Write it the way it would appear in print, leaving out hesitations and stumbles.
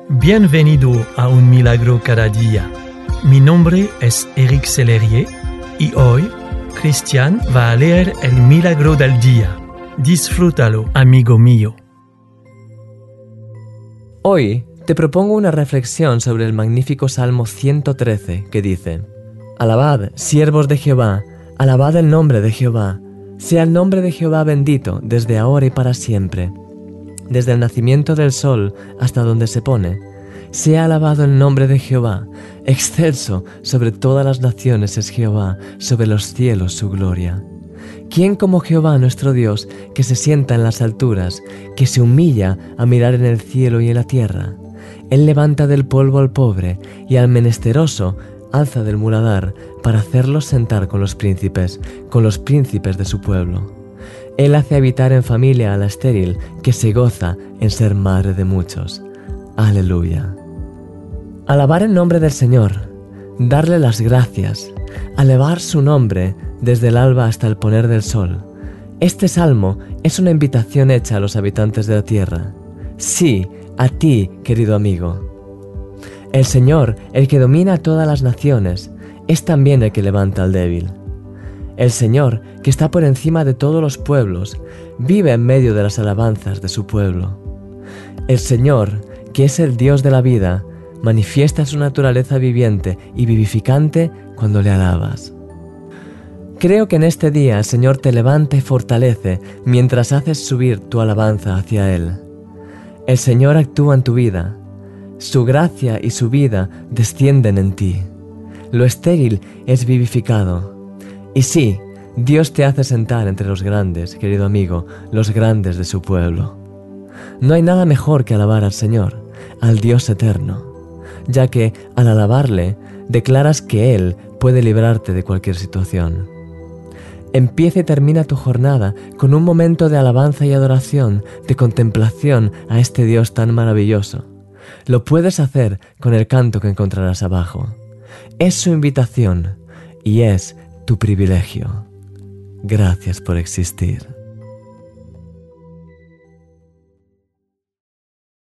Bienvenido a Un Milagro Cada Día. Mi nombre es Eric Sellerier y hoy Cristian va a leer el Milagro del Día. Disfrútalo, amigo mío. Hoy te propongo una reflexión sobre el magnífico Salmo 113 que dice: Alabad, siervos de Jehová, alabad el nombre de Jehová. Sea el nombre de Jehová bendito desde ahora y para siempre. Desde el nacimiento del sol hasta donde se pone, sea alabado el nombre de Jehová. Excelso sobre todas las naciones es Jehová, sobre los cielos su gloria. ¿Quién como Jehová nuestro Dios, que se sienta en las alturas, que se humilla a mirar en el cielo y en la tierra? Él levanta del polvo al pobre y al menesteroso alza del muladar para hacerlos sentar con los príncipes de su pueblo. Él hace habitar en familia a la estéril, que se goza en ser madre de muchos. Aleluya. Alabar el nombre del Señor, darle las gracias, alabar su nombre desde el alba hasta el poner del sol. Este salmo es una invitación hecha a los habitantes de la tierra. Sí, a ti, querido amigo. El Señor, el que domina a todas las naciones, es también el que levanta al débil. El Señor, que está por encima de todos los pueblos, vive en medio de las alabanzas de su pueblo. El Señor, que es el Dios de la vida, manifiesta su naturaleza viviente y vivificante cuando le alabas. Creo que en este día el Señor te levanta y fortalece mientras haces subir tu alabanza hacia Él. El Señor actúa en tu vida. Su gracia y su vida descienden en ti. Lo estéril es vivificado. Y sí, Dios te hace sentar entre los grandes, querido amigo, los grandes de su pueblo. No hay nada mejor que alabar al Señor, al Dios eterno, ya que al alabarle declaras que Él puede librarte de cualquier situación. Empieza y termina tu jornada con un momento de alabanza y adoración, de contemplación a este Dios tan maravilloso. Lo puedes hacer con el canto que encontrarás abajo. Es su invitación y es tu privilegio. Gracias por existir.